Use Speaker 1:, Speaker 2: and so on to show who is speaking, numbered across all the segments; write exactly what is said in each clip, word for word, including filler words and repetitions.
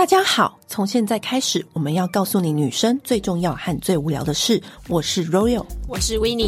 Speaker 1: 大家好，从现在开始，我们要告诉你女生最重要和最无聊的事。我是 Royal，
Speaker 2: 我是 Winnie。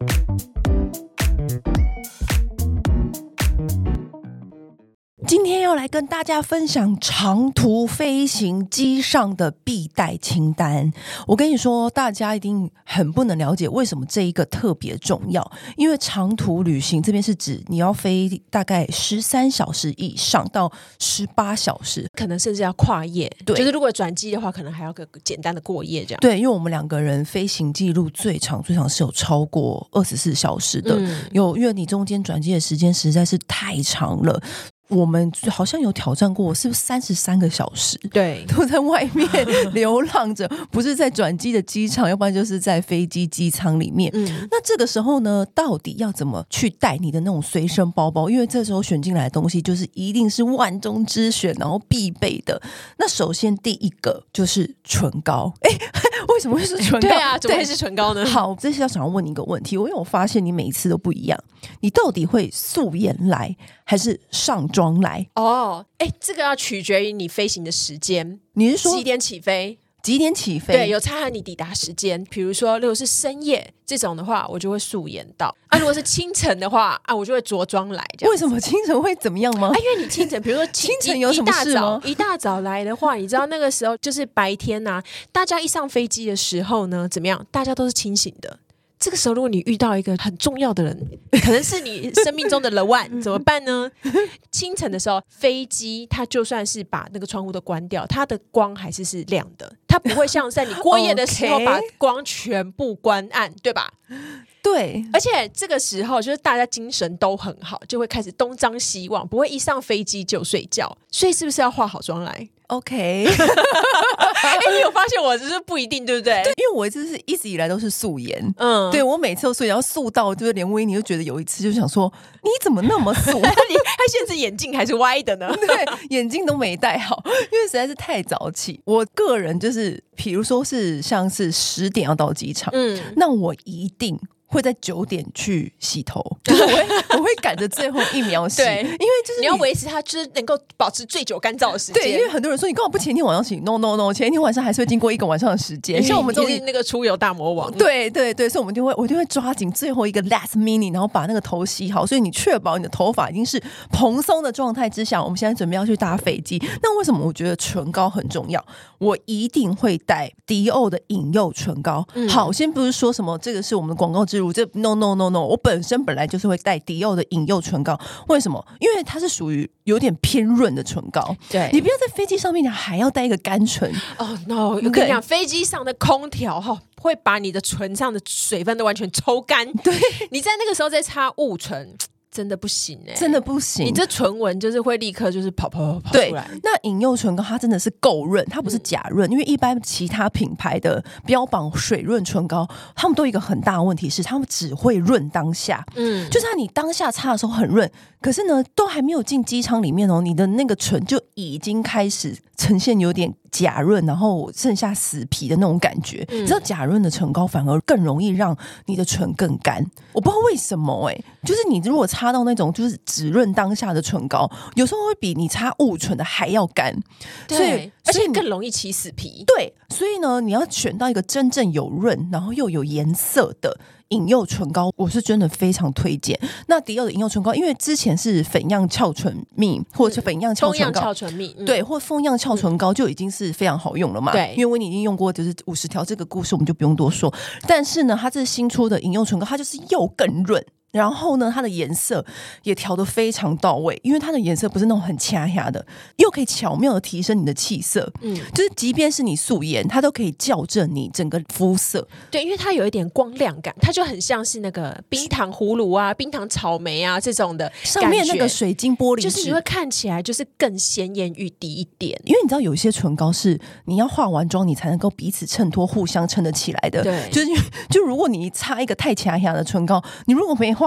Speaker 1: 今天要来跟大家分享长途飞行机上的必带清单。我跟你说，大家一定很不能了解为什么这一个特别重要，因为长途旅行这边是指你要飞大概十三小时以上到十八小时，
Speaker 2: 可能甚至要跨夜。
Speaker 1: 对，
Speaker 2: 就是如果转机的话，可能还要个简单的过夜这样。
Speaker 1: 对，因为我们两个人飞行记录最长最长是有超过二十四小时的，嗯、有因为你中间转机的时间实在是太长了。我们好像有挑战过，是不是三十三个小时？
Speaker 2: 对，
Speaker 1: 都在外面流浪着，不是在转机的机场，要不然就是在飞机机舱里面。嗯，那这个时候呢，到底要怎么去带你的那种随身包包？因为这时候选进来的东西，就是一定是万中之选，然后必备的。那首先第一个就是唇膏。哎，为什么会是唇膏？
Speaker 2: 对啊，怎么会是唇膏呢？
Speaker 1: 好，这是要想要问你一个问题，因为我发现你每一次都不一样，你到底会素颜来还是上妆来？
Speaker 2: 哦，哎，这个要取决于你飞行的时间。
Speaker 1: 你是说
Speaker 2: 几点起飞？
Speaker 1: 几点起飞？
Speaker 2: 对，有差和你抵达时间。比如说，如果是深夜这种的话，我就会素颜到；啊，如果是清晨的话，啊，我就会着装来。
Speaker 1: 为什么清晨会怎么样吗？
Speaker 2: 啊，因为你清晨，比如说清
Speaker 1: 晨有什么事吗？
Speaker 2: 一大早来的话，你知道那个时候就是白天呐、啊，大家一上飞机的时候呢，怎么样？大家都是清醒的。这个时候，如果你遇到一个很重要的人，可能是你生命中的 the one， 怎么办呢？清晨的时候，飞机它就算是把那个窗户都关掉，它的光还是是亮的，它不会像在你过夜的时候把光全部关暗，对吧？
Speaker 1: 对，
Speaker 2: 而且这个时候就是大家精神都很好，就会开始东张西望，不会一上飞机就睡觉。所以是不是要化好妆来
Speaker 1: ？OK，
Speaker 2: 哎、欸，你有发现我就是不一定，对不对？
Speaker 1: 对，因为我一直是一直以来都是素颜，嗯，对我每次都素颜，然后素到就是连威尼就觉得有一次就想说你怎么那么素？你
Speaker 2: 他现在眼镜还是歪的呢？
Speaker 1: 对，眼镜都没戴好，因为实在是太早起。我个人就是，比如说是像是十点要到机场，嗯，那我一定会在九点去洗头，就是我会我会赶着最后一秒洗，对，因为就是
Speaker 2: 你, 你要维持它，就是能够保持最久干燥的时间。
Speaker 1: 对，因为很多人说你干嘛不前一天晚上洗 ？No No No， 前一天晚上还是会经过一个晚上的时间。像我们这种
Speaker 2: 那个出游大魔王，
Speaker 1: 对对对，所以我们就会我就会抓紧最后一个 last minute， 然后把那个头洗好。所以你确保你的头发已经是蓬松的状态之下，我们现在准备要去搭飞机。那为什么我觉得唇膏很重要？我一定会带迪奥的引诱唇膏。嗯、好，先不是说什么这个是我们的广告植入，这 no no no no， 我本身本来就是会带迪奥的引诱唇膏。为什么？因为它是属于有点偏润的唇膏。
Speaker 2: 对，
Speaker 1: 你不要在飞机上面还要带一个干唇。
Speaker 2: 哦、oh, no！ 我跟你讲，飞机上的空调哈会把你的唇上的水分都完全抽干。
Speaker 1: 对，
Speaker 2: 你在那个时候再擦雾唇。真的不行哎、欸，
Speaker 1: 真的不行！
Speaker 2: 你这唇纹就是会立刻就是跑跑跑跑出来。
Speaker 1: 那引诱唇膏它真的是够润，它不是假润、嗯，因为一般其他品牌的标榜水润唇膏，他们都有一个很大的问题是，他们只会润当下，嗯，就是你当下擦的时候很润，可是呢，都还没有进机舱里面哦，你的那个唇就已经开始呈现有点假润，然后剩下死皮的那种感觉。嗯、你知道假润的唇膏反而更容易让你的唇更干，我不知道为什么哎、欸，就是你如果擦到那种就是只润当下的唇膏，有时候会比你擦雾唇的还要干，
Speaker 2: 所以而且更容易起死皮。
Speaker 1: 对，所以呢，你要选到一个真正有润，然后又有颜色的引诱唇膏，我是真的非常推荐。那迪奥的引诱唇膏，因为之前是粉样翘唇蜜或者粉样翘唇膏，
Speaker 2: 翘唇蜜、嗯，
Speaker 1: 对，或蜂样翘唇膏就已经是非常好用了嘛。对，因为我已经用过，就是五十条这个故事我们就不用多说。但是呢，它这新出的引诱唇膏，它就是又更润。然后呢，它的颜色也调得非常到位，因为它的颜色不是那种很掐牙的，又可以巧妙的提升你的气色。嗯，就是即便是你素颜，它都可以校正你整个肤色。
Speaker 2: 对，因为它有一点光亮感，它就很像是那个冰糖葫芦啊、冰糖草莓啊这种的
Speaker 1: 上面那个水晶玻璃，
Speaker 2: 就是你会看起来就是更鲜艳欲滴一点。
Speaker 1: 因为你知道有一些唇膏是你要化完妆你才能够彼此衬托、互相撑得起来的。
Speaker 2: 对，
Speaker 1: 就是就如果你擦一个太掐牙的唇膏，你如果没化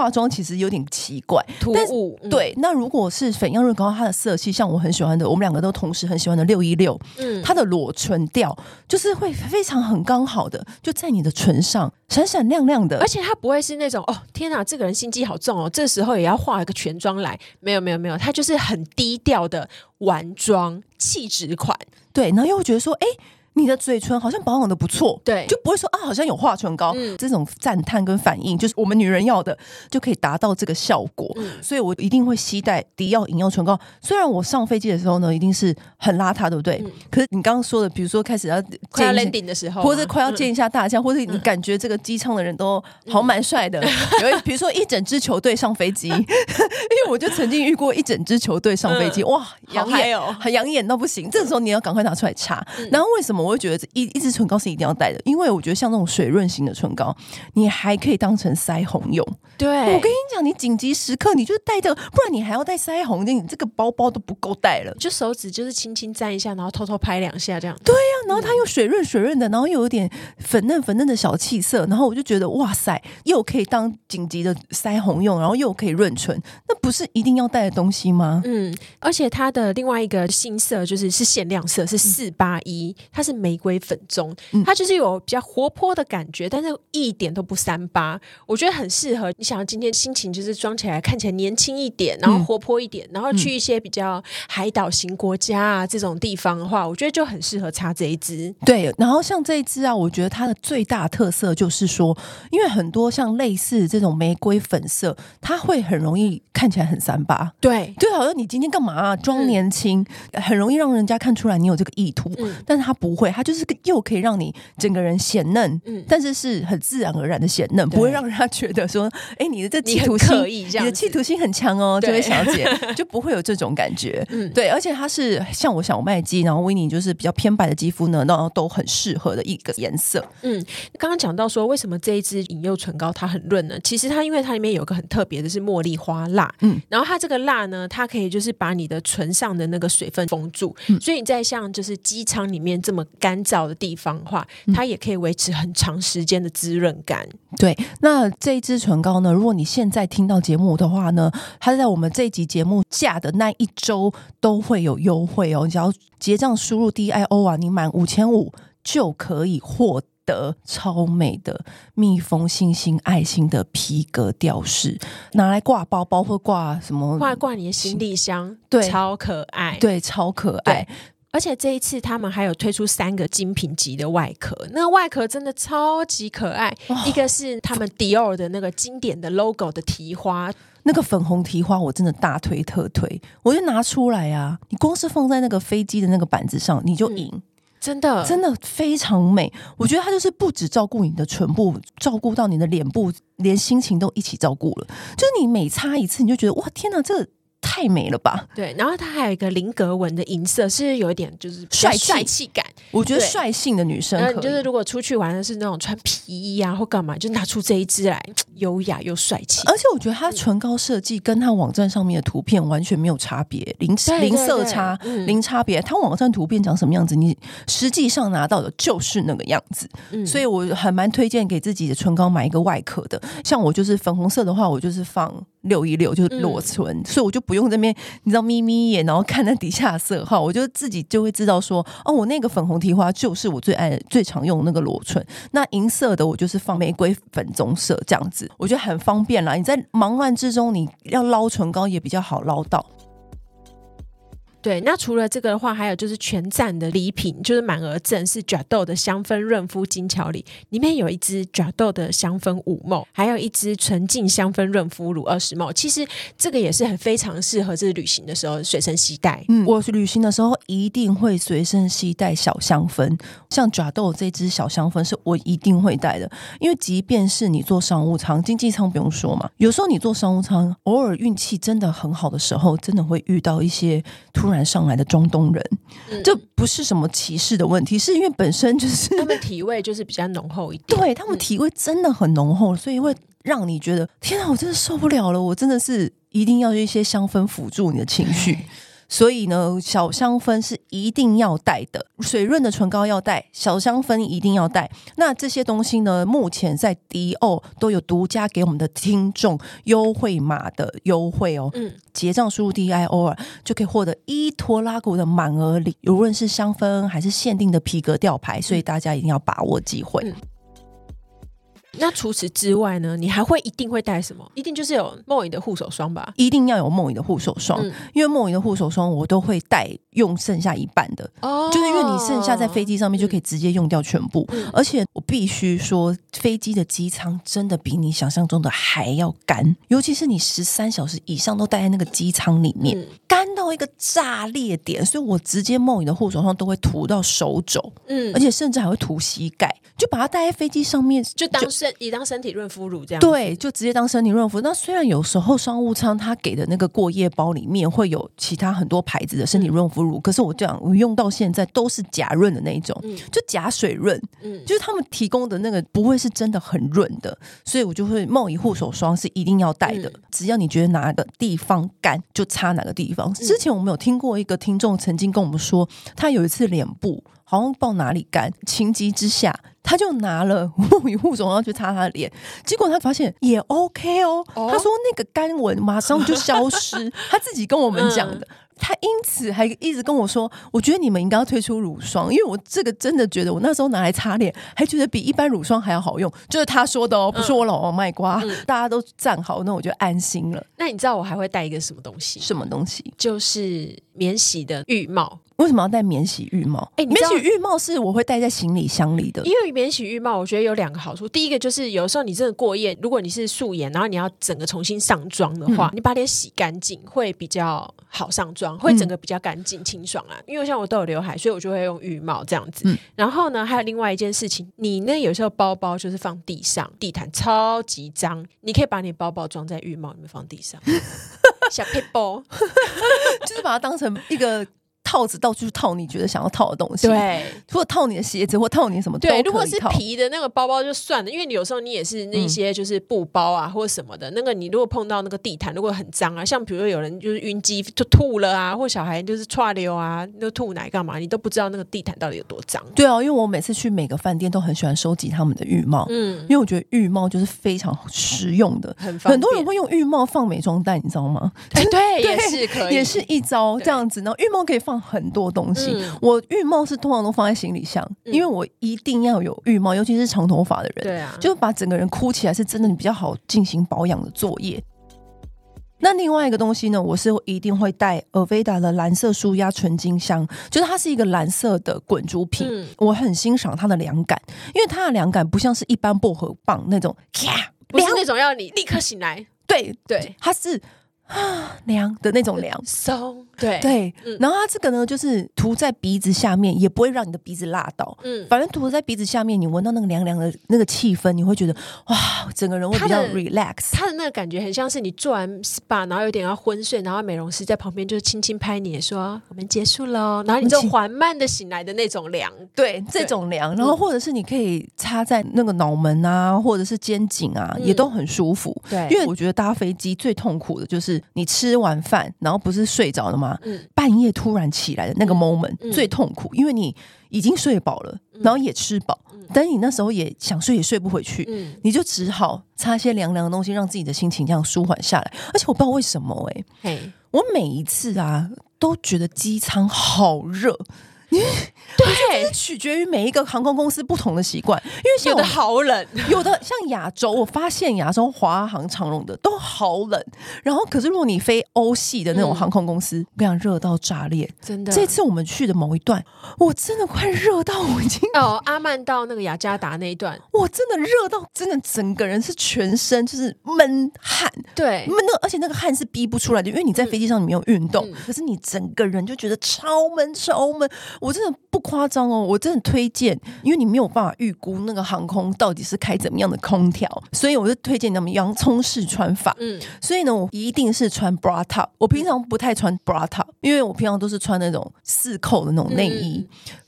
Speaker 1: 化妆其实有点奇怪
Speaker 2: 突兀、
Speaker 1: 嗯、对，那如果是粉样润膏它的色系像我很喜欢的，我们两个都同时很喜欢的六一六，它的裸唇调就是会非常很刚好的就在你的唇上闪闪亮亮的，
Speaker 2: 而且它不会是那种哦天哪这个人心机好重哦，这时候也要画一个全妆来，没有没有没有，它就是很低调的玩妆气质款。
Speaker 1: 对，然后又会觉得说哎，你的嘴唇好像保养的不错，
Speaker 2: 对，
Speaker 1: 就不会说啊好像有化唇膏、嗯、这种赞叹跟反应就是我们女人要的，就可以达到这个效果、嗯、所以我一定会携带迪奥饮用唇膏。虽然我上飞机的时候呢一定是很邋遢对不对、嗯、可是你刚刚说的比如说开始要
Speaker 2: 快要 landing 的时候
Speaker 1: 或者快要见一下大家、嗯、或者你感觉这个机舱的人都好蛮帅的、嗯、有比如说一整支球队上飞机因为我就曾经遇过一整支球队上飞机、嗯、哇养眼、哦、很养眼到不行，这个时候你要赶快拿出来擦、嗯、然后为什么我会觉得一一支唇膏是一定要带的？因为我觉得像那种水润型的唇膏，你还可以当成腮红用。
Speaker 2: 对，
Speaker 1: 我跟你讲，你紧急时刻你就带这个，不然你还要带腮红，你这个包包都不够带了。
Speaker 2: 就手指就是轻轻沾一下，然后偷偷拍两下这样。
Speaker 1: 对呀、啊，然后它又水润水润的，然后又有点粉嫩粉嫩的小气色，然后我就觉得哇塞，又可以当紧急的腮红用，然后又可以润唇，那不是一定要带的东西吗？
Speaker 2: 嗯，而且它的另外一个新色就是是限量色，是四八一，它是玫瑰粉中，它就是有比较活泼的感觉，但是一点都不三八，我觉得很适合你想要今天心情就是装起来看起来年轻一点，然后活泼一点、嗯、然后去一些比较海岛型国家啊这种地方的话，我觉得就很适合擦这一支。
Speaker 1: 对，然后像这一支啊，我觉得它的最大特色就是说，因为很多像类似这种玫瑰粉色，它会很容易看起来很三八。
Speaker 2: 对，
Speaker 1: 就好像你今天干嘛啊装年轻、嗯、很容易让人家看出来你有这个意图、嗯、但是它不会，它就是又可以让你整个人显嫩、嗯、但是是很自然而然的显嫩，不会让人家觉得说哎，你的这企图心你的企图心很强哦，这位小姐就不会有这种感觉、嗯、对，而且它是像我小麦肌，然后维尼就是比较偏白的肌肤呢，然后都很适合的一个颜色。
Speaker 2: 嗯，刚刚讲到说为什么这一支引诱唇膏它很润呢？其实它因为它里面有个很特别的是茉莉花蜡，嗯，然后它这个蜡呢，它可以就是把你的唇上的那个水分封住、嗯、所以你在像就是机舱里面这么干燥的地方的话，它也可以维持很长时间的滋润感。
Speaker 1: 对，那这一支唇膏呢，如果你现在听到节目的话呢，它在我们这一集节目下的那一周都会有优惠哦，你只要结账输入 D I O 啊，你满五千五就可以获得超美的蜜蜂星星爱心的皮革吊饰，拿来挂包包或挂什么
Speaker 2: 挂挂你的行李箱，
Speaker 1: 对，
Speaker 2: 超可爱，
Speaker 1: 对，超可爱。
Speaker 2: 而且这一次他们还有推出三个精品级的外壳，那个外壳真的超级可爱、哦、一个是他们 Dior 的那个经典的 logo 的提花，
Speaker 1: 那个粉红提花我真的大推特推，我就拿出来啊，你光是放在那个飞机的那个板子上你就赢、嗯
Speaker 2: 真的
Speaker 1: 真的非常美。我觉得它就是不只照顾你的唇部，照顾到你的脸部，连心情都一起照顾了，就是你每擦一次你就觉得哇天哪，这个太美了吧。
Speaker 2: 对，然后它还有一个菱格纹的银色，是有一点就是帅气帅气感，
Speaker 1: 我觉得帅性的女生可以。
Speaker 2: 然后你就是如果出去玩的是那种穿皮衣啊或干嘛，就拿出这一支来，优雅又帅气。
Speaker 1: 而且我觉得它唇膏设计跟它网站上面的图片完全没有差别，零零色差、嗯、零差别。它网站图片长什么样子，你实际上拿到的就是那个样子、嗯、所以我还蛮推荐给自己的唇膏买一个外壳的。像我就是粉红色的话，我就是放六一六，就是裸唇、嗯、所以我就不用这边你知道眯眯眼然后看那底下的色号，我就自己就会知道说哦，我那个粉红提花就是我最爱最常用的那个裸唇，那银色的我就是放玫瑰粉棕色，这样子我觉得很方便啦。你在忙乱之中你要捞唇膏也比较好捞到。
Speaker 2: 对，那除了这个的话，还有就是全赞的礼品，就是满额赠是 Jadot 的香氛润肤精巧礼，里面有一支 Jadot 的香氛五 ml， 还有一支纯净香氛润肤乳二十 ml。其实这个也是很非常适合就是旅行的时候随身携带。
Speaker 1: 嗯，我旅行的时候一定会随身携带小香氛，像 Jadot 这支小香氛是我一定会带的，因为即便是你坐商务舱，经济舱不用说嘛，有时候你坐商务舱，偶尔运气真的很好的时候，真的会遇到一些突然上来的中东人、嗯、这不是什么歧视的问题，是因为本身就是
Speaker 2: 他们体味就是比较浓厚一点，
Speaker 1: 对，他们体味真的很浓厚，所以会让你觉得天啊我真的受不了了，我真的是一定要有一些香氛辅助你的情绪所以呢小香氛是一定要带的，水润的唇膏要带，小香氛一定要带。那这些东西呢目前在迪奥都有独家给我们的听众优惠码的优惠哦，嗯，结账输入 D I O R 就可以获得伊托拉古的满额礼，无论是香氛还是限定的皮革吊牌，所以大家一定要把握机会。嗯，
Speaker 2: 那除此之外呢，你还会一定会带什么？一定就是有梦影的护手霜吧？
Speaker 1: 一定要有梦影的护手霜，嗯，因为梦影的护手霜我都会带用剩下一半的，哦，就是因为你剩下在飞机上面就可以直接用掉全部，嗯，而且我必须说飞机的机舱真的比你想象中的还要干，尤其是你十三小时以上都待在那个机舱里面，嗯，干到一个炸裂点，所以我直接梦影的护手霜都会涂到手肘，嗯，而且甚至还会涂膝盖，就把它带在飞机上面，
Speaker 2: 就当身以当身体润肤乳这样。
Speaker 1: 对，就直接当身体润肤。那虽然有时候商务舱它给的那个过夜包里面会有其他很多牌子的身体润肤乳，嗯，可是我这样我用到现在都是假润的那种，嗯，就假水润，嗯，就是他们提供的那个不会是真的很润的，所以我就会梦遗护手霜是一定要带的，嗯，只要你觉得哪个地方干就擦哪个地方。之前我们有听过一个听众曾经跟我们说，他有一次脸部好像不知道哪里干，情急之下他就拿了梦遗护手霜去擦他的脸，结果他发现也 OK 哦，哦他说那个干纹马上就消失他自己跟我们讲的，嗯，他因此还一直跟我说，我觉得你们应该要推出乳霜，因为我这个真的觉得我那时候拿来擦脸还觉得比一般乳霜还要好用，就是他说的哦，不是我老王卖瓜，嗯，大家都赞好，那我就安心了。
Speaker 2: 那你知道我还会带一个什么东西？
Speaker 1: 什么东西？
Speaker 2: 就是免洗的浴帽。
Speaker 1: 为什么要带免洗浴帽？欸，免洗浴帽是我会带在行李箱里的，
Speaker 2: 因为免洗浴帽我觉得有两个好处。第一个就是有时候你真的过夜，如果你是素颜，然后你要整个重新上妆的话，嗯，你把脸洗干净会比较好上妆，会整个比较干净清爽啊。因为像我都有刘海，所以我就会用浴帽这样子，嗯，然后呢还有另外一件事情，你呢有时候包包就是放地上，地毯超级脏，你可以把你包包装在浴帽里面放地上小撇步
Speaker 1: 就是把它当成一个套子到处套你觉得想要套的东西，
Speaker 2: 对，
Speaker 1: 或者套你的鞋子或套你什么都可以套。
Speaker 2: 对，如果是皮的那个包包就算了，因为你有时候你也是那些就是布包啊，嗯，或者什么的，那个你如果碰到那个地毯如果很脏啊，像比如说有人就是晕机就吐了啊，或小孩就是唰流啊就吐奶干嘛，你都不知道那个地毯到底有多脏。
Speaker 1: 对啊，因为我每次去每个饭店都很喜欢收集他们的浴帽，嗯，因为我觉得浴帽就是非常实用的，很方便。很多人会用浴帽放美妆袋你知道吗？
Speaker 2: 欸，对，也是可以，
Speaker 1: 也是一招这样子。然后浴帽可以放很多东西，嗯，我浴帽是通常都放在行李箱，嗯，因为我一定要有浴帽，尤其是长头发的人，对啊，就把整个人箍起来是真的比较好进行保养的作业。那另外一个东西呢，我是一定会带 Aveda 的蓝色舒压纯净香，就是它是一个蓝色的滚珠瓶，嗯，我很欣赏它的凉感，因为它的凉感不像是一般薄荷棒那种
Speaker 2: 不是那种要你立刻醒来，
Speaker 1: 对对，它是啊凉的那种凉
Speaker 2: 松，对
Speaker 1: 对，嗯，然后它这个呢就是涂在鼻子下面也不会让你的鼻子辣到，嗯，反正涂在鼻子下面你闻到那个凉凉的那个气氛，你会觉得哇整个人会比较 relax。
Speaker 2: 它的那个感觉很像是你做完 S P A 然后有点要昏睡，然后美容师在旁边就是轻轻拍你说我们结束了，然后你就缓慢的醒来的那种凉，
Speaker 1: 对，这种凉，然后或者是你可以插在那个脑门啊或者是肩颈啊，嗯，也都很舒服，对，因为我觉得搭飞机最痛苦的就是你吃完饭然后不是睡着了吗，嗯，半夜突然起来的那个 moment，嗯，最痛苦，因为你已经睡饱了，嗯，然后也吃饱，嗯，但你那时候也想睡也睡不回去，嗯，你就只好擦一些凉凉的东西让自己的心情这样舒缓下来。而且我不知道为什么哎，欸，我每一次啊都觉得机舱好热对，是取决于每一个航空公司不同的习惯，因为
Speaker 2: 有的好冷，
Speaker 1: 有的像亚洲，我发现亚洲华航、长荣的都好冷。然后，可是如果你飞欧系的那种航空公司，嗯，我跟你讲，热到炸裂，真的。这次我们去的某一段，我真的快热到我已经
Speaker 2: 哦，阿曼到那个雅加达那一段，
Speaker 1: 我真的热到真的整个人是全身就是闷汗，对，闷的，而且那个汗是逼不出来的，因为你在飞机上你没有运动，嗯，可是你整个人就觉得超闷超闷。我真的不夸张哦，我真的推荐，因为你没有办法预估那个航空到底是开怎么样的空调，所以我就推荐他们洋葱式穿法。嗯，所以呢，我一定是穿 bra top。我平常不太穿 bra top，因为我平常都是穿那种四扣的那种内衣。嗯，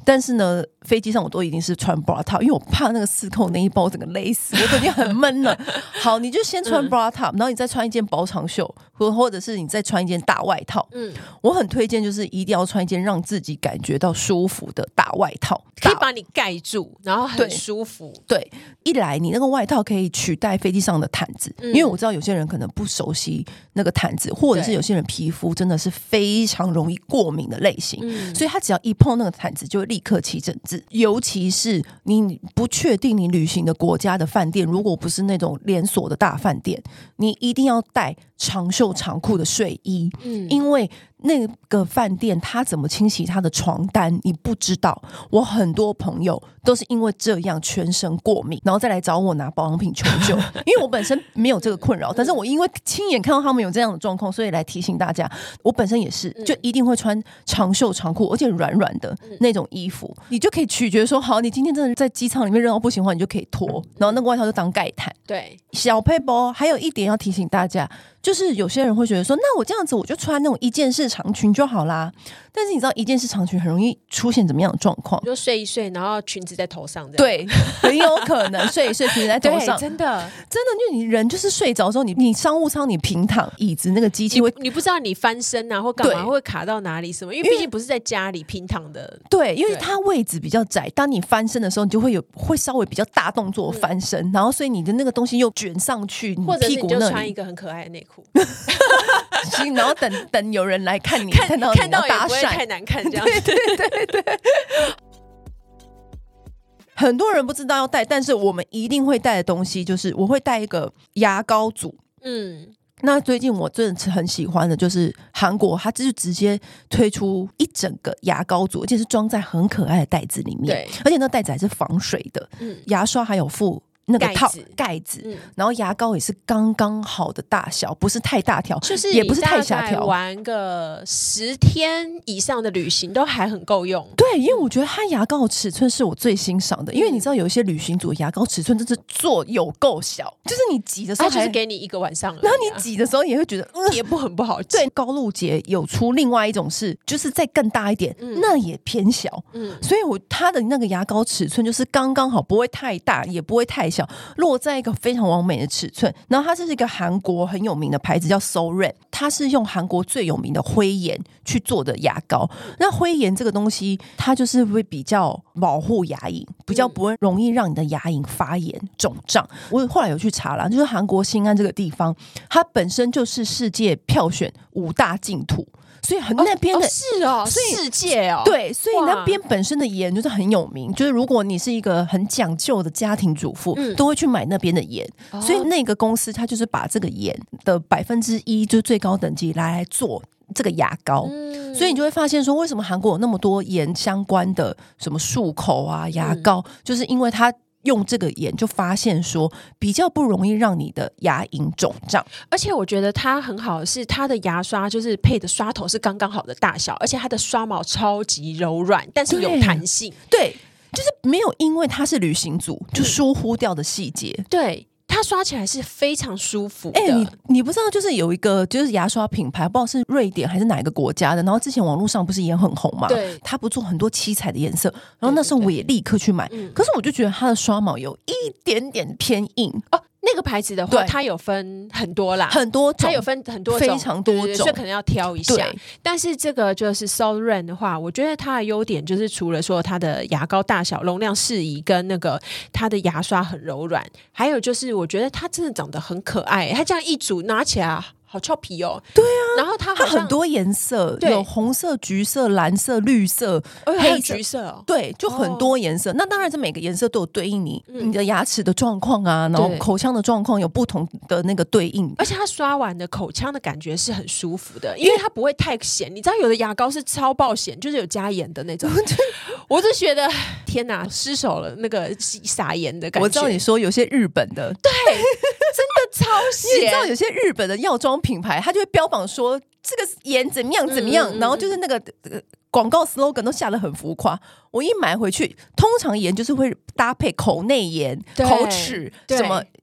Speaker 1: 但是呢飞机上我都一定是穿 bra top， 因为我怕那个四扣那一包整个勒死，我都已经很闷了。好，你就先穿 bra top， 然后你再穿一件薄长袖，或或者是你再穿一件大外套。嗯，我很推荐就是一定要穿一件让自己感觉到舒服的大外套，
Speaker 2: 可以把你盖住，然后很舒服。
Speaker 1: 对，对，一来你那个外套可以取代飞机上的毯子，嗯，因为我知道有些人可能不熟悉那个毯子，或者是有些人皮肤真的是非常容易过敏的类型，嗯，所以他只要一碰那个毯子就会立刻起疹子。尤其是你不确定你旅行的国家的饭店，如果不是那种连锁的大饭店，你一定要带长袖长裤的睡衣，嗯，因为那个饭店他怎么清洗他的床单你不知道。我很多朋友都是因为这样全身过敏，然后再来找我拿保养品求救。因为我本身没有这个困扰，但是我因为亲眼看到他们有这样的状况，所以来提醒大家。我本身也是就一定会穿长袖长裤而且软软的那种衣服，你就可以取决说好你今天真的在机场里面热到不行的话，你就可以脱，然后那个外套就当盖毯。
Speaker 2: 对，
Speaker 1: 小撇步还有一点要提醒大家，就是有些人会觉得说那我这样子我就穿那种一件式长裙就好啦，但是你知道一件式长裙很容易出现怎么样的状况？
Speaker 2: 就睡一睡然后裙子在头上这样。
Speaker 1: 对，很有可能睡一睡裙子在头上。
Speaker 2: 真的
Speaker 1: 真的，因为你人就是睡着之后，你你商务舱你平躺椅子那个机器会
Speaker 2: 你, 你不知道你翻身啊或干嘛会卡到哪里什么，因为毕竟不是在家里平躺的。
Speaker 1: 对，因为它位置比较窄，当你翻身的时候你就会有会稍微比较大动作翻身，嗯，然后所以你的那个东西又卷上去，
Speaker 2: 或者是你就穿一个很可爱的内裤
Speaker 1: 然后等等有人来看你，
Speaker 2: 看,
Speaker 1: 看到你
Speaker 2: 看到也不会太难看这样子。
Speaker 1: 对对对对对。很多人不知道要带，但是我们一定会带的东西就是我会带一个牙膏组。嗯，那最近我真的是很喜欢的就是韩国，它就是直接推出一整个牙膏组，而且是装在很可爱的袋子里面。对，而且那袋子还是防水的。嗯，牙刷还有附那个套盖子，嗯，然后牙膏也是刚刚好的大小，不是太大条，就是也不是太小条。
Speaker 2: 玩个十天以上的旅行都还很够用。
Speaker 1: 对，因为我觉得它牙膏的尺寸是我最欣赏的，因为你知道有一些旅行组的牙膏尺寸真是做有够小，就是你挤的时候
Speaker 2: 它就是给你一个晚上了，
Speaker 1: 然后你挤的时候也会觉得
Speaker 2: 嗯也不很不好挤。
Speaker 1: 对，高露洁有出另外一种是就是再更大一点，嗯，那也偏小。嗯，所以我它的那个牙膏尺寸就是刚刚好，不会太大也不会太小，落在一个非常完美的尺寸。然后它这是一个韩国很有名的牌子叫 Soren， 它是用韩国最有名的灰岩去做的牙膏。那灰岩这个东西它就是会比较保护牙龈，比较不会容易让你的牙龈发炎肿胀。我后来有去查了，就是韩国新安这个地方它本身就是世界票选五大净土，所以很那边的、
Speaker 2: 哦哦、是哦，所以世界哦，
Speaker 1: 对，所以那边本身的盐就是很有名，就是如果你是一个很讲究的家庭主妇，嗯，都会去买那边的盐，哦，所以那个公司它就是把这个盐的百分之一，就是最高等级来做这个牙膏，嗯，所以你就会发现说，为什么韩国有那么多盐相关的什么漱口啊、牙膏，嗯，就是因为它用这个盐就发现说比较不容易让你的牙龈肿胀。
Speaker 2: 而且我觉得它很好的是它的牙刷就是配的刷头是刚刚好的大小，而且它的刷毛超级柔软，但是有弹性。
Speaker 1: 对, 对，就是没有因为它是旅行组就疏忽掉的细节。
Speaker 2: 嗯，对，它刷起来是非常舒服的。
Speaker 1: 哎，欸，你你不知道，就是有一个就是牙刷品牌，不知道是瑞典还是哪一个国家的，然后之前网络上不是也很红嘛？对，它不做很多七彩的颜色，然后那时候我也立刻去买，对对对，可是我就觉得它的刷毛有一点点偏硬哦。
Speaker 2: 那个牌子的话，它有分很多啦，
Speaker 1: 很多种，
Speaker 2: 它有分很多种，
Speaker 1: 非常多种，
Speaker 2: 对对对，所以可能要挑一下。但是这个就是 Soren 的话，我觉得它的优点就是除了说它的牙膏大小容量适宜，跟那个它的牙刷很柔软，还有就是我觉得它真的长得很可爱，它这样一组拿起来好俏皮哦。
Speaker 1: 对啊，
Speaker 2: 然后它
Speaker 1: 它很多颜色，有红色、橘色、蓝色、绿色、黑
Speaker 2: 橘色，哦，
Speaker 1: 对，就很多颜色。哦，那当然，这每个颜色都有对应你，嗯，你的牙齿的状况啊，然后口腔的状况有不同的那个对应。
Speaker 2: 而且它刷完的口腔的感觉是很舒服的，因为它不会太咸。你知道有的牙膏是超爆咸，就是有加盐的那种。我就觉得天哪，失手了，那个撒盐的感觉。
Speaker 1: 我知道你说有些日本的，
Speaker 2: 对，真的超咸。
Speaker 1: 你知道有些日本的药妆品牌，它就会标榜说这个盐怎么样怎么样，嗯嗯嗯，然后就是那个呃广告 slogan 都下得很浮夸。我一买回去，通常盐就是会搭配口内盐、口齿什么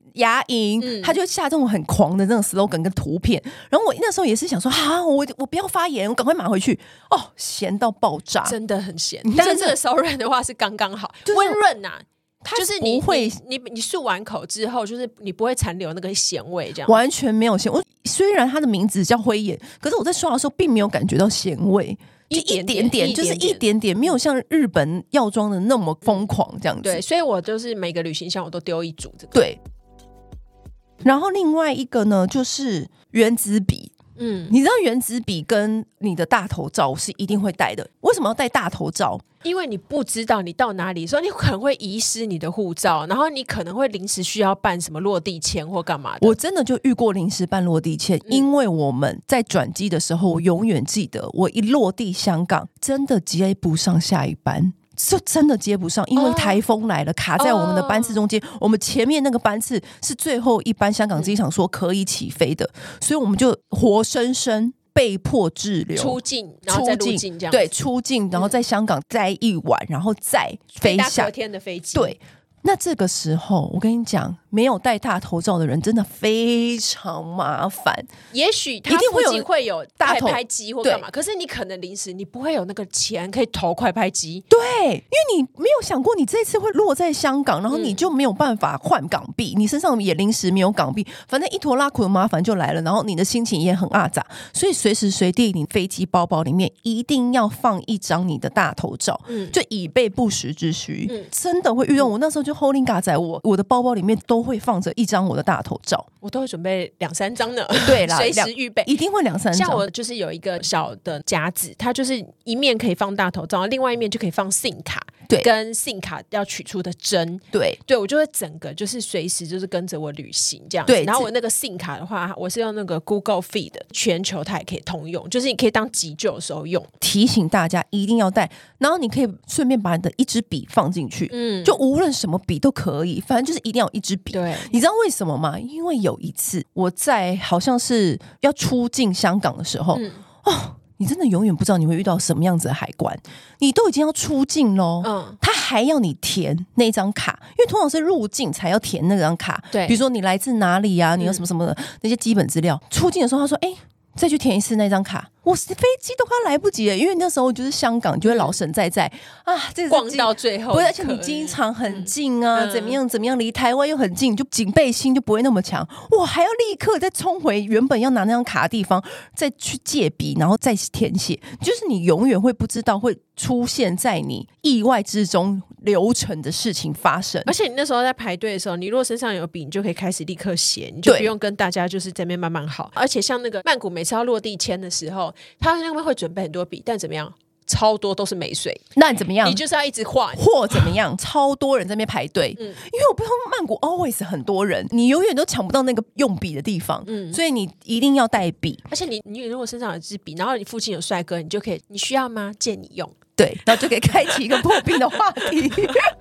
Speaker 1: 牙龈、嗯，他就下这种很狂的那种 slogan 跟图片。然后我那时候也是想说，啊，我我不要发言，我赶快买回去。哦，咸到爆炸，
Speaker 2: 真的很咸。但是这个手软的话是刚刚好，温润呐。就是你会你你你漱完口之后，就是你不会残留那个咸味，这样
Speaker 1: 完全没有咸味。虽然它的名字叫灰眼，可是我在刷的时候并没有感觉到咸味，一点点，一点点就是一点点，没有像日本药妆的那么疯狂这样子。
Speaker 2: 对，所以我就是每个旅行箱我都丢一组这个。
Speaker 1: 对，然后另外一个呢，就是原子笔。嗯，你知道原子笔跟你的大头照是一定会带的。为什么要带大头照？
Speaker 2: 因为你不知道你到哪里，所以你可能会遗失你的护照，然后你可能会临时需要办什么落地签或干嘛的。
Speaker 1: 我真的就遇过临时办落地签、嗯、因为我们在转机的时候，我永远记得我一落地香港真的接不上下一班，就真的接不上，因为台风来了、哦、卡在我们的班次中间、哦、我们前面那个班次是最后一班香港机场说可以起飞的、嗯、所以我们就活生生被迫滞留
Speaker 2: 出境，然后再入境这样。
Speaker 1: 对，出境然后在香港待一晚、嗯、然后再飞下
Speaker 2: 隔天的飞机。
Speaker 1: 对，那这个时候我跟你讲，没有带大头照的人真的非常麻烦。
Speaker 2: 也许他附近会有快拍机或干嘛，可是你可能临时你不会有那个钱可以投快拍机。
Speaker 1: 对，因为你没有想过你这次会落在香港，然后你就没有办法换港币、嗯、你身上也临时没有港币，反正一坨拉苦的麻烦就来了，然后你的心情也很阿杂，所以随时随地你飞机包包里面一定要放一张你的大头照、嗯、就以备不时之需、嗯、真的会遇到。我那时候就 holding 嘎仔，我我的包包里面都会放着一张我的大头照，
Speaker 2: 我都会准备两三张呢。
Speaker 1: 对啦，
Speaker 2: 随时预备，
Speaker 1: 一定会两三张。
Speaker 2: 像我就是有一个小的夹子，它就是一面可以放大头照，另外一面就可以放 SIM 卡，对，跟 SIM 卡要取出的针。对对，我就会整个就是随时就是跟着我旅行这样子。对，然后我那个 SIM 卡的话，我是用那个 Google Feed， 全球它也可以通用，就是你可以当急救的时候用。提醒大家一定要带，然后你可以顺便把你的一支笔放进去，嗯，就无论什么笔都可以，反正就是一定要有一支笔。对，你知道为什么吗？因为有一次我在好像是要出境香港的时候、嗯、哦，你真的永远不知道你会遇到什么样子的海关，你都已经要出境咯、嗯、他还要你填那张卡，因为通常是入境才要填那张卡。对，比如说你来自哪里啊，你有什么什么的、嗯、那些基本资料。出境的时候他说哎、欸再去填一次那张卡，我飞机都快来不及了，因为那时候就是香港，就会老神在在啊，这个逛到最后，
Speaker 1: 不是，而且你机场很近啊，嗯、怎么样怎么样，离台湾又很近，就警备心就不会那么强。我还要立刻再冲回原本要拿那张卡的地方，再去借笔，然后再填写，就是你永远会不知道会出现在你意外之中流程的事情发生。
Speaker 2: 而且你那时候在排队的时候，你如果身上有笔，你就可以开始立刻写，你就不用跟大家就是在那边慢慢好。而且像那个曼谷每次要落地签的时候，他那边会准备很多笔，但怎么样？超多都是没水。那
Speaker 1: 你怎么样？
Speaker 2: 你就是要一直画，
Speaker 1: 或怎么样？超多人在那边排队、嗯，因为我不知道曼谷 always 很多人，你永远都抢不到那个用笔的地方，嗯，所以你一定要带笔。而且
Speaker 2: 你你如果身上有支笔，然后你附近有帅哥，你就可以，你需要吗？借你用。
Speaker 1: 对，然后就可以开启一个破冰的话题。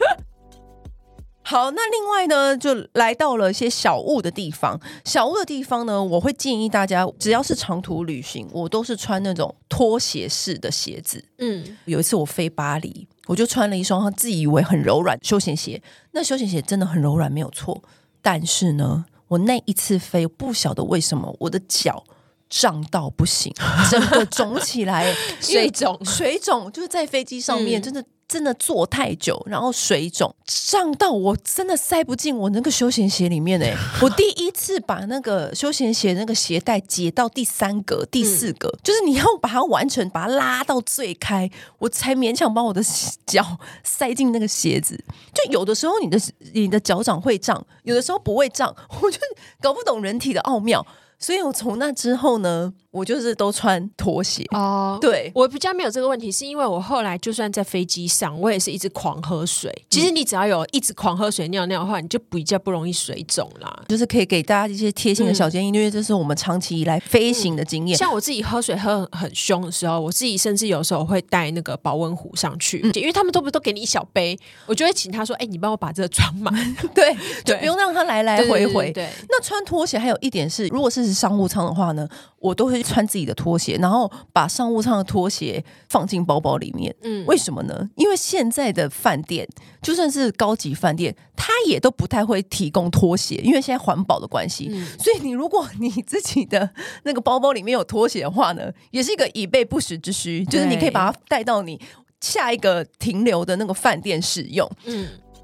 Speaker 1: 好，那另外呢，就来到了一些小物的地方。小物的地方呢，我会建议大家，只要是长途旅行，我都是穿那种拖鞋式的鞋子。嗯，有一次我飞巴黎，我就穿了一双自以为很柔软休闲鞋，那休闲鞋真的很柔软，没有错。但是呢，我那一次飞，不晓得为什么我的脚胀到不行，整个肿起来，
Speaker 2: 水肿，
Speaker 1: 水肿就是在飞机上面，真的。真的坐太久，然后水肿胀到我真的塞不进我那个休闲鞋里面哎、欸！我第一次把那个休闲鞋那个鞋带解到第三格、第四格、嗯，就是你要把它完全把它拉到最开，我才勉强把我的脚塞进那个鞋子。就有的时候你的你的脚掌会胀，有的时候不会胀，我就搞不懂人体的奥妙。所以我从那之后呢，我就是都穿拖鞋哦。对，
Speaker 2: 我比较没有这个问题，是因为我后来就算在飞机上，我也是一直狂喝水。其实你只要有一直狂喝水尿尿的话，你就比较不容易水肿啦。
Speaker 1: 就是可以给大家一些贴心的小建议、嗯、因为这是我们长期以来飞行的经验、
Speaker 2: 嗯。像我自己喝水喝很凶的时候，我自己甚至有时候会带那个保温壶上去、嗯、因为他们都不都给你一小杯，我就会请他说哎、欸，你帮我把这个装满。
Speaker 1: 对，就不用让他来来回回。
Speaker 2: 对对对对对。
Speaker 1: 那穿拖鞋还有一点是，如果是商务舱的话呢，我都会会穿自己的拖鞋，然后把商务舱的拖鞋放进包包里面。嗯，为什么呢？因为现在的饭店就算是高级饭店，它也都不太会提供拖鞋，因为现在环保的关系。嗯，所以你如果你自己的那个包包里面有拖鞋的话呢，也是一个以备不时之需，就是你可以把它带到你下一个停留的那个饭店使用。嗯，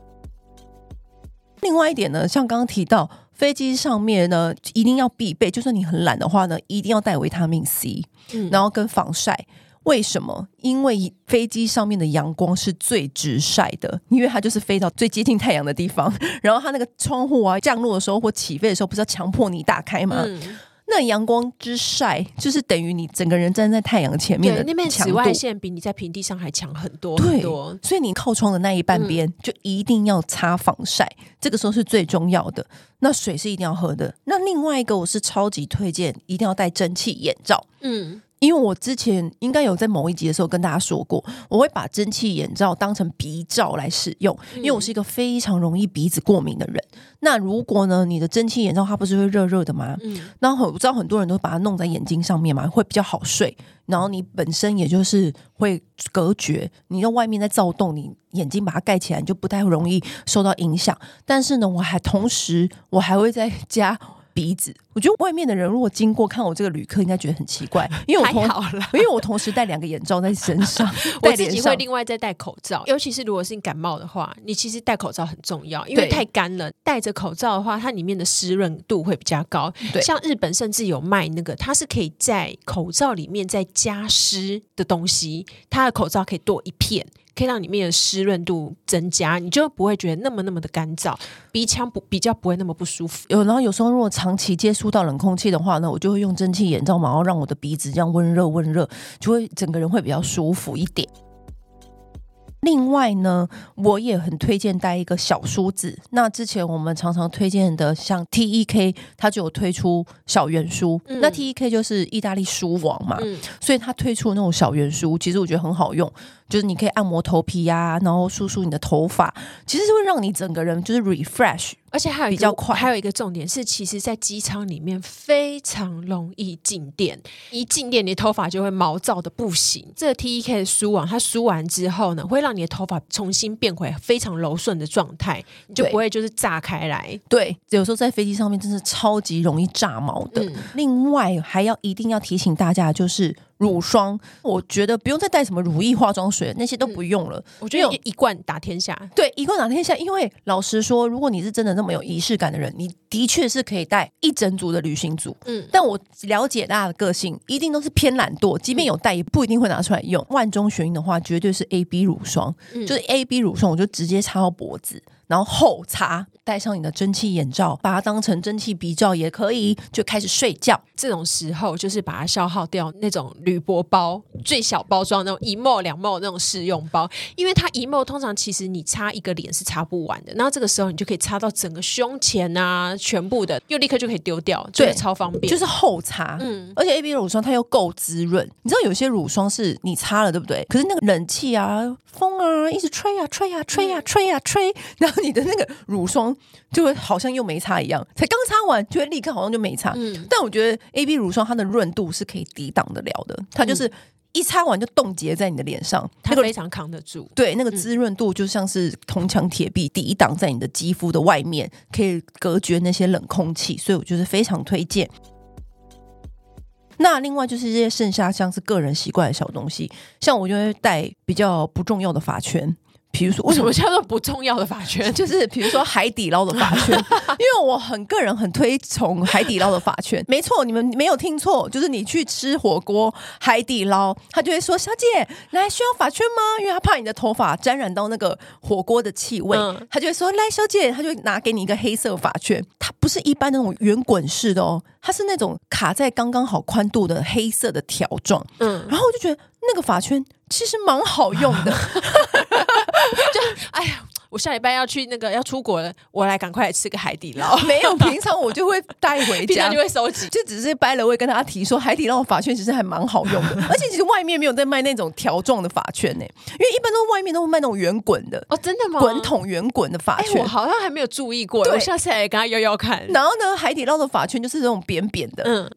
Speaker 1: 另外一点呢，像刚刚提到飞机上面呢一定要必备，就算你很懒的话呢，一定要带维他命 C，嗯，然后跟防晒。为什么？因为飞机上面的阳光是最直晒的，因为它就是飞到最接近太阳的地方，然后它那个窗户啊降落的时候或起飞的时候不是要强迫你打开吗？嗯，那阳光之晒就是等于你整个人站在太阳前面的强度，
Speaker 2: 对，那边紫外线比你在平地上还强很多很多，
Speaker 1: 所以你靠窗的那一半边就一定要擦防晒，嗯，这个时候是最重要的。那水是一定要喝的。那另外一个我是超级推荐一定要戴蒸汽眼罩。嗯，因为我之前应该有在某一集的时候跟大家说过，我会把蒸汽眼罩当成鼻罩来使用，因为我是一个非常容易鼻子过敏的人。那如果呢你的蒸汽眼罩它不是会热热的吗？嗯，那我知道很多人都把它弄在眼睛上面嘛，会比较好睡，然后你本身也就是会隔绝，你用外面在躁动，你眼睛把它盖起来，你就不太容易受到影响。但是呢我还同时我还会再加鼻子。我觉得外面的人如果经过看我这个旅客应该觉得很奇怪，因为我同
Speaker 2: 还好啦
Speaker 1: 因为我同时戴两个眼罩在身上
Speaker 2: 我自己会另外再戴口罩，尤其是如果是你感冒的话，你其实戴口罩很重要，因为太干了，戴着口罩的话它里面的湿润度会比较高。像日本甚至有卖那个它是可以在口罩里面再加湿的东西，它的口罩可以多一片，可以让里面的湿润度增加，你就不会觉得那么那么的干燥，鼻腔不比较不会那么不舒服。
Speaker 1: 有，然后有时候如果长期接触到冷空气的话呢，我就会用蒸汽眼罩嘛，然后让我的鼻子这样温热温热，就会整个人会比较舒服一点。另外呢我也很推荐带一个小梳子，那之前我们常常推荐的像 T E K 它就有推出小圆梳、嗯、那 T E K 就是意大利梳王嘛、嗯、所以它推出的那种小圆梳其实我觉得很好用，就是你可以按摩头皮啊，然后梳梳你的头发，其实会让你整个人就是 refresh，
Speaker 2: 而且还有一个比较快。还有一个重点是其实在机舱里面非常容易静电，一静电你的头发就会毛躁的不行。这个 T E K 的梳网它梳完之后呢会让你的头发重新变回非常柔顺的状态，你就不会就是炸开来。
Speaker 1: 对，有时候在飞机上面真是超级容易炸毛的、嗯、另外还要一定要提醒大家就是乳霜，我觉得不用再带什么乳液化妆水那些都不用了、嗯、
Speaker 2: 我觉得一罐打天下。
Speaker 1: 对，一罐打天下。因为老实说如果你是真的那么有仪式感的人，你的确是可以带一整组的旅行组、嗯、但我了解大家的个性一定都是偏懒惰，即便有带也不一定会拿出来用、嗯、万中选一的话绝对是 A B 乳霜、嗯、就是 A B 乳霜我就直接擦到脖子，然后后擦，戴上你的蒸汽眼罩，把它当成蒸汽鼻罩也可以，就开始睡觉。
Speaker 2: 这种时候就是把它消耗掉那种铝箔包，最小包装那种一 ml 两 ml 那种试用包，因为它一 ml 通常其实你擦一个脸是擦不完的，然后这个时候你就可以擦到整个胸前啊，全部的又立刻就可以丢掉，对，超方便，
Speaker 1: 就是后擦。嗯，而且 A B 乳霜它又够滋润，你知道有些乳霜是你擦了对不对，可是那个冷气啊风啊一直吹啊吹啊吹啊吹啊吹，然后你的那个乳霜就会好像又没擦一样，才刚擦完就会立刻好像就没擦、嗯、但我觉得 A B 乳霜它的润度是可以抵挡得了的，它就是一擦完就冻结在你的脸上，
Speaker 2: 它非常扛得住、那个、
Speaker 1: 对，那个滋润度就像是铜墙铁壁抵挡在你的肌肤的外面，可以隔绝那些冷空气，所以我觉得非常推荐。那另外就是这些剩下像是个人习惯的小东西，像我就会带比较不重要的发圈，比如说
Speaker 2: 为什么叫做不重要的发圈？
Speaker 1: 就是比如说海底捞的发圈，因为我很个人很推崇海底捞的发圈。没错，你们没有听错，就是你去吃火锅海底捞，他就会说小姐来需要发圈吗？因为他怕你的头发沾染到那个火锅的气味、嗯、他就会说来小姐，他就拿给你一个黑色发圈，它不是一般那种圆滚式的哦，它是那种卡在刚刚好宽度的黑色的条状。嗯，然后我就觉得那个发圈其实蛮好用的
Speaker 2: 就哎呀我下礼拜要去那个要出国了，我来赶快来吃个海底捞。
Speaker 1: 没有，平常我就会带回家，
Speaker 2: 平常就会收集，
Speaker 1: 就只是掰了会跟大家提说海底捞的发圈其实还蛮好用的而且其实外面没有在卖那种条状的发圈呢、欸，因为一般都外面都会卖那种圆滚的。
Speaker 2: 哦，真的吗？
Speaker 1: 滚筒圆滚的发圈、
Speaker 2: 欸、我好像还没有注意过，我下次来跟他摇摇看。
Speaker 1: 然后呢海底捞的发圈就是这种扁扁的，嗯，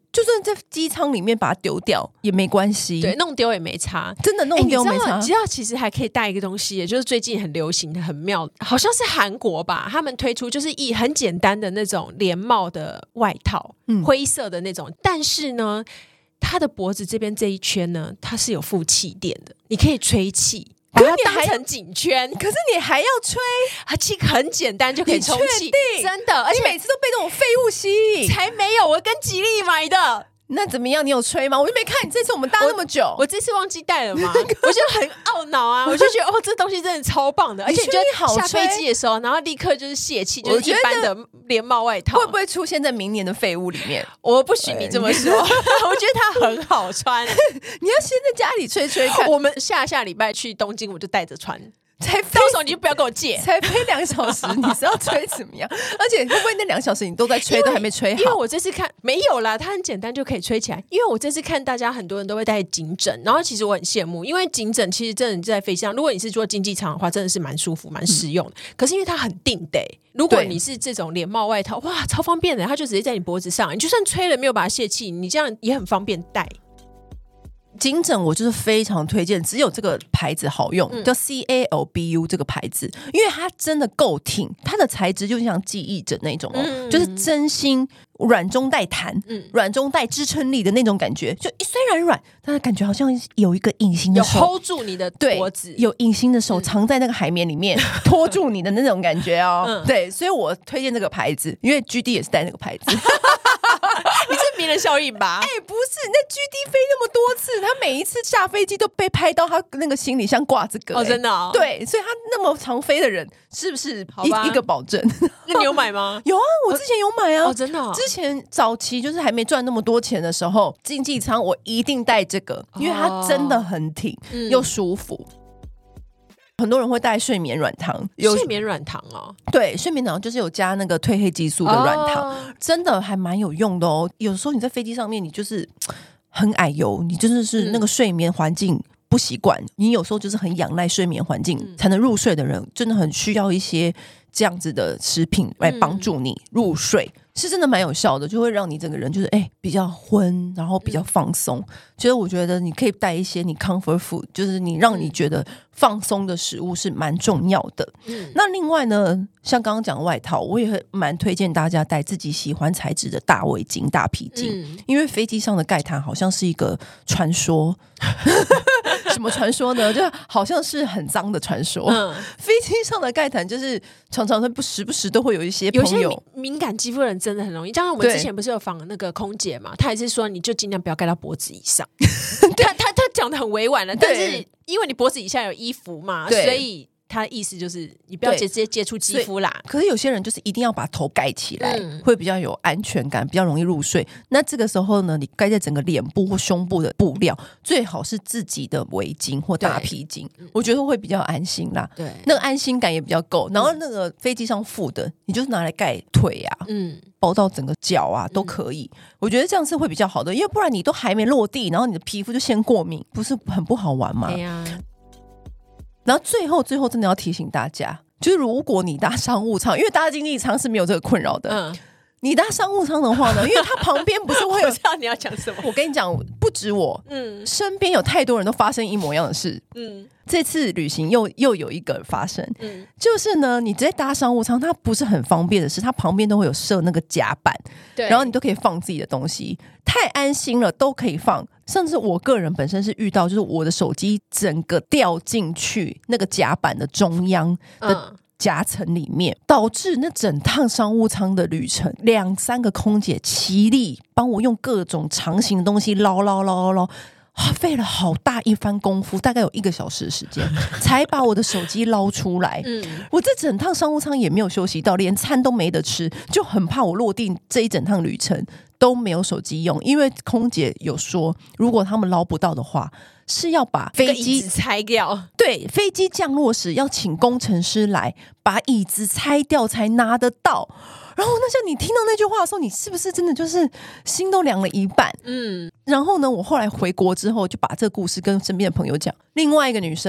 Speaker 1: 就算在机舱里面把它丢掉也没关系，
Speaker 2: 对，弄丢也没差，
Speaker 1: 真的弄丢没差。
Speaker 2: 你知道其实还可以带一个东西，也就是最近很流行的很妙，好像是韩国吧，他们推出就是一很简单的那种连帽的外套、嗯、灰色的那种，但是呢它的脖子这边这一圈呢它是有附气垫的，你可以吹气把它当成颈圈，
Speaker 1: 可是你还要吹，
Speaker 2: 它气很简单就可以充气，真的，而且
Speaker 1: 每次都被这种废物吸引。
Speaker 2: 才没有，我跟吉利买的。
Speaker 1: 那怎么样？你有吹吗？我就没看你这次我们搭那么久，
Speaker 2: 我, 我这次忘记带了嘛，我就很懊恼啊，我就觉得哦，这东西真的超棒的，而且你就下飞机的时候，然后立刻就是泄气，就是一般的连帽外套，
Speaker 1: 会不会出现在明年的废物里面？
Speaker 2: 我不许你这么说，我觉得它很好穿，
Speaker 1: 你要先在家里吹吹看。
Speaker 2: 我们下下礼拜去东京，我就带着穿。
Speaker 1: 才
Speaker 2: 到时候你就不要跟我借，
Speaker 1: 才飞两小时，你是要吹怎么样？而且会不会那两小时你都在吹，都还没吹好？
Speaker 2: 因为我这次看没有啦，它很简单就可以吹起来。因为我这次看大家很多人都会带颈枕，然后其实我很羡慕，因为颈枕其实真的在飞机上，如果你是坐经济舱的话，真的是蛮舒服、蛮实用的。嗯、可是因为它很定得、欸，如果你是这种连帽外套，哇，超方便的，它就直接在你脖子上，你就算吹了没有把它泄气，你这样也很方便戴。
Speaker 1: 颈枕我就是非常推荐，只有这个牌子好用，嗯、叫 C A L B U 这个牌子，因为它真的够挺，它的材质就像记忆枕那种哦，嗯、就是真心软中带弹，嗯、软中带支撑力的那种感觉。就虽然软，但是感觉好像有一个隐形的手
Speaker 2: 有 hold 住你的脖子，
Speaker 1: 有隐形的手藏在那个海绵里面、嗯、拖住你的那种感觉哦。嗯、对，所以我推荐这个牌子，因为 G D 也是带那个牌子。
Speaker 2: 你是名人效应吧？
Speaker 1: 哎、欸，不是，那 G D 飞那么多次，他每一次下飞机都被拍到他那个行李箱挂这个、欸。
Speaker 2: 哦，真的、哦？
Speaker 1: 对，所以他那么常飞的人，是不是 一, 一个保证？
Speaker 2: 那你有买吗？
Speaker 1: 有啊，我之前有买啊。
Speaker 2: 哦，真的、哦？
Speaker 1: 之前早期就是还没赚那么多钱的时候，经济舱我一定带这个，因为它真的很挺、哦、又舒服。嗯，很多人会带睡眠软糖，
Speaker 2: 有睡眠软糖哦，
Speaker 1: 对，睡眠糖就是有加那个褪黑激素的软糖，哦、真的还蛮有用的哦。有时候你在飞机上面，你就是很矮油，你真的是那个睡眠环境不习惯，嗯、你有时候就是很仰赖睡眠环境、嗯、才能入睡的人，真的很需要一些这样子的食品来帮助你入睡。嗯，是真的蛮有效的，就会让你整个人就是哎、欸、比较昏，然后比较放松。所以我觉得你可以带一些你 comfort food， 就是你让你觉得放松的食物是蛮重要的。嗯，那另外呢，像刚刚讲外套，我也蛮推荐大家带自己喜欢材质的大围巾、大皮巾，嗯、因为飞机上的盖毯好像是一个传说。什么传说呢？就好像是很脏的传说。嗯，飞机上的盖毯就是常常会不时不时都会有一些朋友，
Speaker 2: 有些敏感肌肤的人真的很容易。像我们之前不是有访那个空姐嘛，她也是说你就尽量不要盖到脖子以上。她她她讲的很委婉了，但是因为你脖子以下有衣服嘛，所以他的意思就是你不要直接接触肌肤啦。
Speaker 1: 可是有些人就是一定要把头盖起来、嗯、会比较有安全感，比较容易入睡。那这个时候呢，你盖在整个脸部或胸部的布料最好是自己的围巾或大皮巾，我觉得会比较安心啦。对，那个安心感也比较够。然后那个飞机上附的你就是拿来盖腿啊，嗯，包到整个脚啊都可以、嗯、我觉得这样是会比较好的，因为不然你都还没落地，然后你的皮肤就先过敏，不是很不好玩吗？对呀、啊。然后最后最后真的要提醒大家，就是如果你搭商务舱，因为搭经济舱是没有这个困扰的，嗯，你搭商务舱的话呢，因为它旁边不是会有
Speaker 2: 我知道你要讲什么，
Speaker 1: 我跟你讲，不止我，嗯，身边有太多人都发生一模一样的事，嗯，这次旅行又又有一个发生，嗯，就是呢，你直接搭商务舱，它不是很方便的是，它旁边都会有设那个夹板，对，然后你都可以放自己的东西，太安心了，都可以放。甚至我个人本身是遇到，就是我的手机整个掉进去那个夹板的中央的夹层里面，嗯、导致那整趟商务舱的旅程，两三个空姐齐力帮我用各种长形的东西捞捞捞捞捞。花费了好大一番功夫，大概有一个小时的时间才把我的手机捞出来、嗯、我这整趟商务舱也没有休息到，连餐都没得吃，就很怕我落地这一整趟旅程都没有手机用，因为空姐有说如果他们捞不到的话是要把飞机
Speaker 2: 拆掉，
Speaker 1: 对，飞机降落时要请工程师来把椅子拆掉才拿得到。然后那像你听到那句话的时候，你是不是真的就是心都凉了一半？嗯，然后呢，我后来回国之后就把这个故事跟身边的朋友讲，另外一个女生她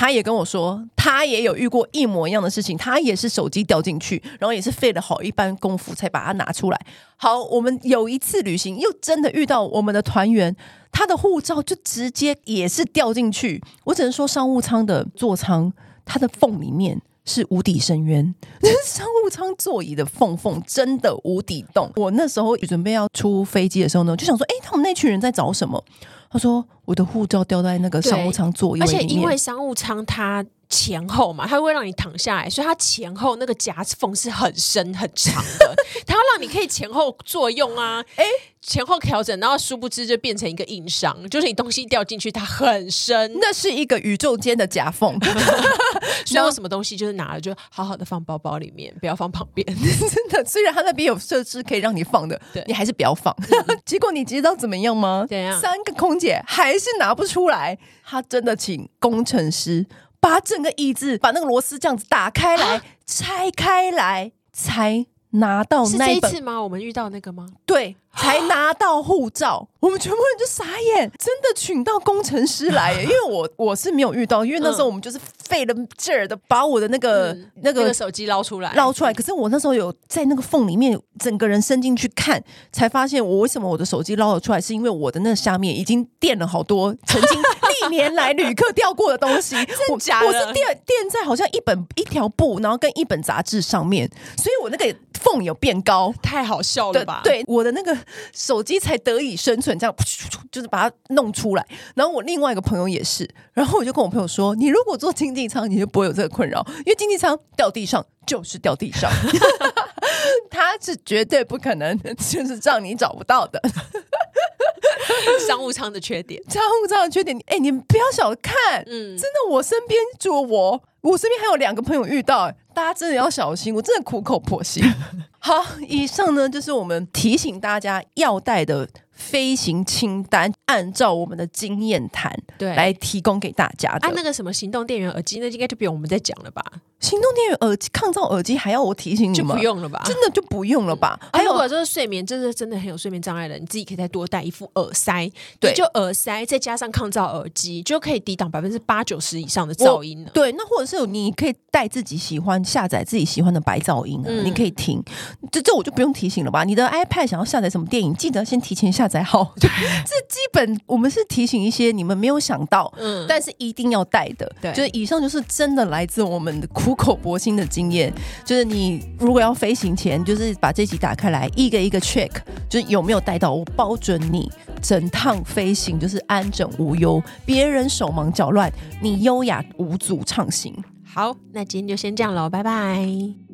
Speaker 1: 他也跟我说他也有遇过一模一样的事情，他也是手机掉进去，然后也是费了好一番功夫才把它拿出来。好，我们有一次旅行又真的遇到我们的团员，他的护照就直接也是掉进去。我只能说商务舱的座舱它的缝里面是无底深渊，商务舱座椅的缝缝真的无底洞。我那时候准备要出飞机的时候呢，就想说哎、欸，他们那群人在找什么？他说我的护照掉在那个商务舱座椅里面，
Speaker 2: 而且因为商务舱它前后嘛，它会让你躺下来，所以它前后那个夹缝是很深很长的，它要让你可以前后作用啊，哎，前后调整，然后殊不知就变成一个硬伤，就是你东西掉进去它很深，
Speaker 1: 那是一个宇宙间的夹缝。
Speaker 2: 所以有什么东西就是拿了就好好的放包包里面，不要放旁边。
Speaker 1: 真的，虽然它那边有设置可以让你放的，你还是不要放。结果你知道怎么样吗？
Speaker 2: 怎样？
Speaker 1: 三个空姐还是拿不出来，他真的请工程师把整个椅子把那个螺丝这样子打开来、啊、拆开来才拿到那一本。
Speaker 2: 是这一次吗？我们遇到那个吗？
Speaker 1: 对，才拿到护照。我们全部人就傻眼，真的请到工程师来耶。因为我我是没有遇到，因为那时候我们就是费了劲儿的把我的那个、嗯、那个、
Speaker 2: 那个手机捞出来
Speaker 1: 捞出来。可是我那时候有在那个缝里面整个人伸进去看，才发现我为什么我的手机捞了出来，是因为我的那个下面已经垫了好多曾经历年来旅客掉过的东西。
Speaker 2: 真假的？
Speaker 1: 我是垫垫在好像一本一条布，然后跟一本杂志上面，所以我那个缝有变高。
Speaker 2: 太好笑了吧？
Speaker 1: 对，我的那个手机才得以生存，这样就是把它弄出来。然后我另外一个朋友也是，然后我就跟我朋友说，你如果坐经济舱你就不会有这个困扰，因为经济舱掉地上就是掉地上。它是绝对不可能就是让你找不到的。
Speaker 2: 商务舱的缺点，
Speaker 1: 商务舱的缺点，哎、欸，你们不要小看，嗯，真的，我身边除了我，我身边还有两个朋友遇到，大家真的要小心，我真的苦口婆心。好，以上呢就是我们提醒大家要带的飞行清单，按照我们的经验谈对来提供给大家的。
Speaker 2: 啊，那个什么行动电源耳机，那应该就不用我们再讲了吧？
Speaker 1: 行动电源耳机、抗噪耳机还要我提醒你吗？
Speaker 2: 就不用了吧？
Speaker 1: 真的就不用了吧？
Speaker 2: 嗯、还有，如果就是睡眠，就是真的很有睡眠障碍的，你自己可以再多带一副耳塞，对，就耳塞再加上抗噪耳机，就可以抵挡百分之八九十以上的噪音了。
Speaker 1: 对，那或者是你可以带自己喜欢下载自己喜欢的白噪音啊，嗯、你可以听。这这我就不用提醒了吧？你的 iPad 想要下载什么电影，记得先提前下载好。这基本我们是提醒一些你们没有想到，嗯，但是一定要带的。对，就是以上就是真的来自我们的苦口婆心的经验。就是你如果要飞行前，就是把这集打开来，一个一个 check， 就是有没有带到。我保准你整趟飞行就是安整无忧，别人手忙脚乱，你优雅无阻畅行。
Speaker 2: 好，那今天就先这样了，拜拜。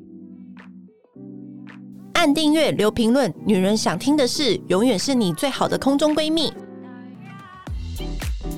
Speaker 1: 按订阅，留评论，女人想听的事，永远是你最好的空中闺蜜。